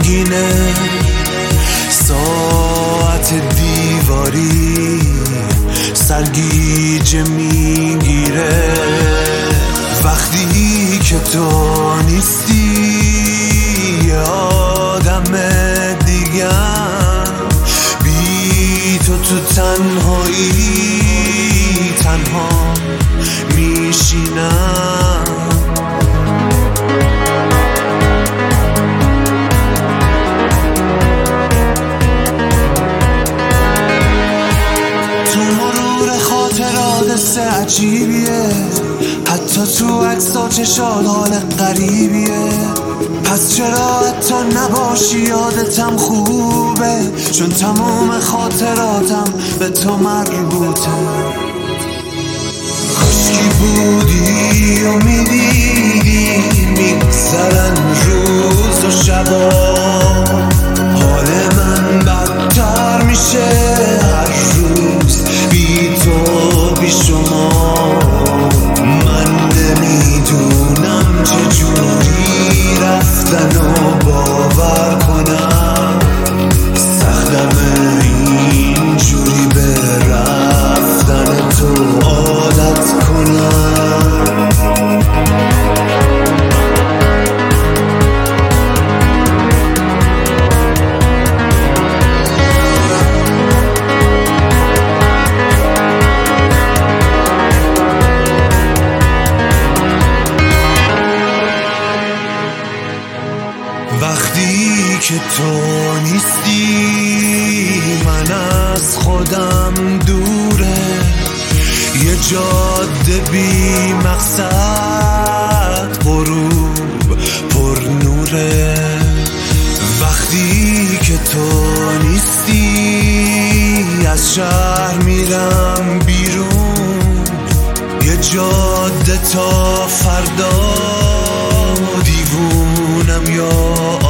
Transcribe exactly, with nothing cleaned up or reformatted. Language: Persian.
سنگینه، ساعت دیواری سرگیجه میگیره. وقتی که تو نیستی یه آدم دیگم، بی تو تو تنهایی تنها میشینم. تو مرور خاطرات سه عجیبیه، حتی تو عکس‌ها چشات حال غریبیه. پس چرا حتی نباشی یادتم خوبه، چون تمام خاطراتم به تو مربوطه. کاشکی بودی و میدیدی میگذرن روز و شبا، حال من بدتر میشه هر روز بی تو بی شما. من نمیدونم چجوری رفتن و باور کنم، سختمه اینجوری به رفتن تو عادت کنم. وقتی که تو نیستی من از خودم دوره، یه جاده بی مقصد غروب پر نوره. وقتی که تو نیستی از شهر میرم بیرون، یه جاده تا فردا دیوونم یا